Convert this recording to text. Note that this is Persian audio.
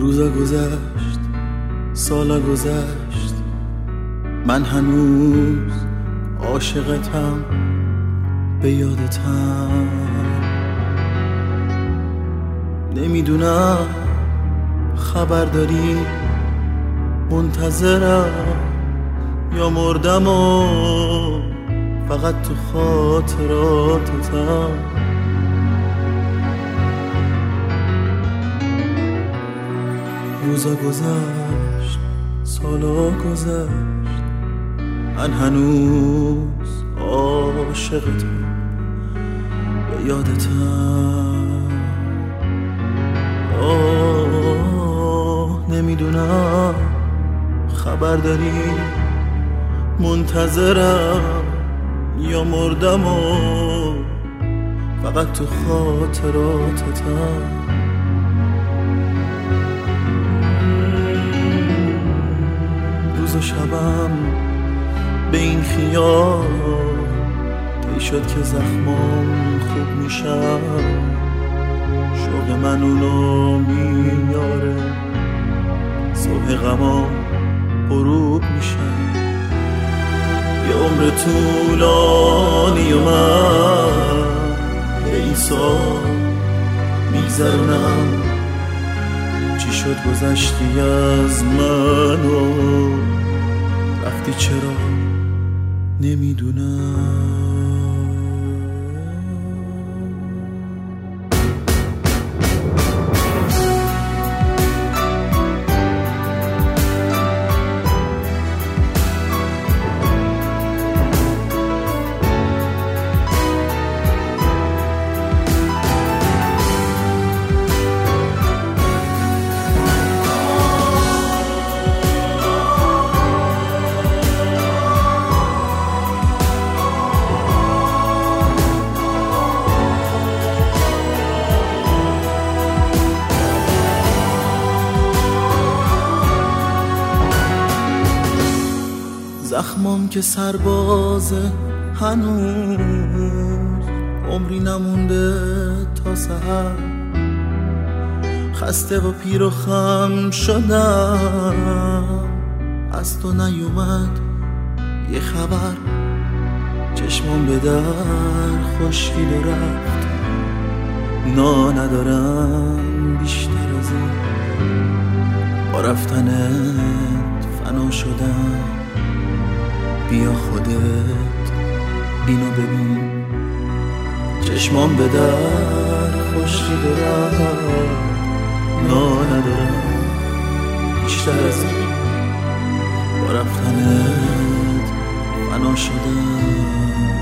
روزا گذشت، سالا گذشت، من هنوز عاشقتم، به یادتم. نمیدونم خبر داری، منتظرم یا مردم و فقط تو خاطراتتم. روزا گذشت، سالا گذشت، من هنوز عاشقتم، به یادتم. نمیدونم خبر داری، منتظرم یا مردم و فقط تو خاطراتتم. روز و شبم به این خیال طی شد که زخمام خوب میشم، شوق من اونو میاره، صبح غمام غروب میشم. یه عمر طولانی و من به این سال میگذرونم. چی شد گذشتی از من و رفتی چرا نمیدونم. زخمام که سربازه، هنوز عمری نمونده تا سحر. خسته و پیر و خم شدم، از تو نیومد یه خبر. چشمام به در خشکید و رفت، ندارم بیشتر از این. با رفتنت فنا شدم، بیا خودت اینو ببین. چشمام به در خشکید و رفت، ندارم بیشتر از این. با رفتنت فنا شدم.